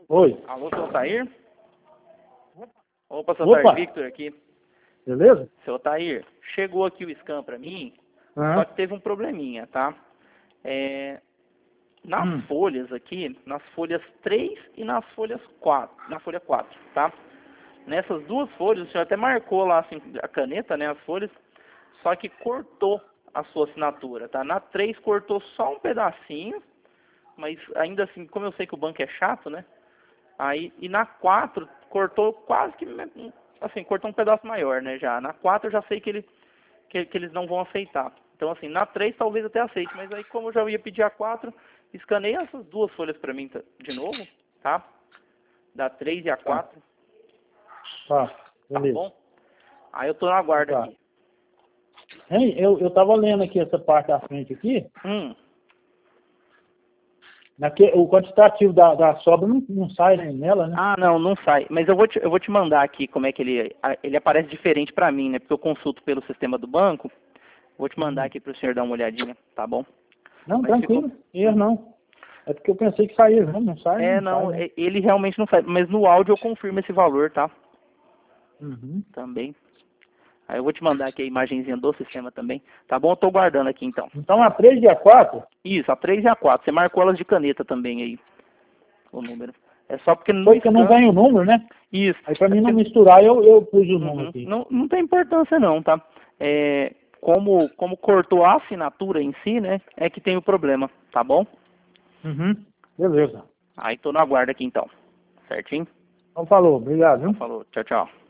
Oi. Alô, seu Otair? Opa, seu Opa. Otair, Victor aqui. Beleza? Seu Otair, chegou aqui o scan pra mim, Aham. só que teve um probleminha, tá? Nas folhas aqui, nas folhas 3 e nas folhas 4, na folha 4, tá? Nessas duas folhas, o senhor até marcou lá assim, a caneta, né, as folhas, só que cortou a sua assinatura, tá? Na 3 cortou só um pedacinho, mas ainda assim, como eu sei que o banco é chato, né? Aí, e na 4 cortou quase que, assim, cortou um pedaço maior, né, já. Na 4 eu já sei que eles não vão aceitar. Então, assim, na 3 talvez até aceite, mas aí como eu já ia pedir a 4, escaneia essas duas folhas pra mim de novo, tá? Da 3 e a 4. Tá, Tá beleza. bom? Aí eu tô na guarda Tá. aqui. Hein, eu tava lendo aqui essa parte da frente aqui. O quantitativo da sobra não sai nela, né? Ah, não sai. Mas eu vou te mandar aqui como é que ele aparece diferente pra mim, né? Porque eu consulto pelo sistema do banco. Vou te mandar aqui pro senhor dar uma olhadinha, tá bom? Não, Mas tranquilo. Erro não. É porque eu pensei que saía, não sai. Não, sai, né? ele realmente não sai. Mas no áudio eu confirmo esse valor, tá? Uhum. Também. Aí eu vou te mandar aqui a imagenzinha do sistema também. Tá bom? Eu tô guardando aqui então. Então a 3 e a 4? Isso, a 3 e a 4. Você marcou elas de caneta também aí, o número. É só porque no Foi que eu não scan... ganho o número, né? Isso. Aí pra mim não misturar, eu pus o número aqui. Não tem importância não, tá? Como cortou a assinatura em si, né? É que tem o problema, tá bom? Uhum. Beleza. Aí tô na guarda aqui então. Certinho? Então falou, obrigado, Então viu? falou. Tchau, tchau.